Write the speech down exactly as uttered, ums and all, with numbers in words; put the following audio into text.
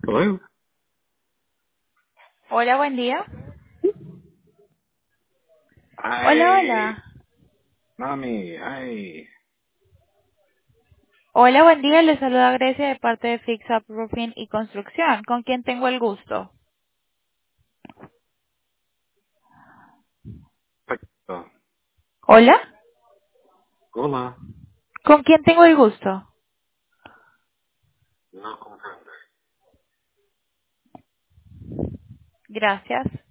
Hello. Hola, buen día. Hola, Ay, hola. mami, ay. Hola, buen día. Les saluda Grecia de parte de Fix Up Roofing y Construcción. ¿Con quién tengo el gusto? Perfecto. Hola. Hola. ¿Con quién tengo el gusto? No comprendo. Gracias.